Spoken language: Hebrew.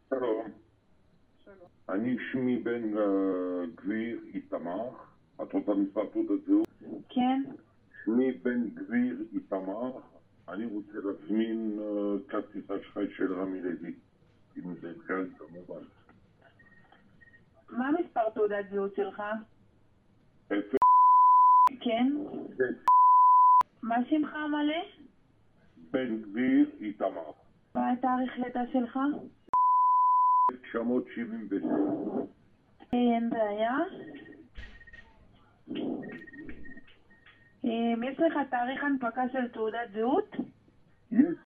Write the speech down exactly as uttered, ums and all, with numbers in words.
שלום, שלום. אני שמי בן אה, גביר איתמר, את רוצה מספר תעודת זהות? כן. שמי בן גביר איתמר, אני רוצה להזמין אה, כרטיס אשראי של רמי לוי, אם זה אפשרי כמובן. מה מספר תעודת זהות שלך? אפס כן. מה שמך המלא? בן גביר איתמר, מה התאריך לידה שלך? אלף תשע מאות שבעים ושש. אין בעיה. אם יש לך תאריך הנפקה של תעודת זהות? יש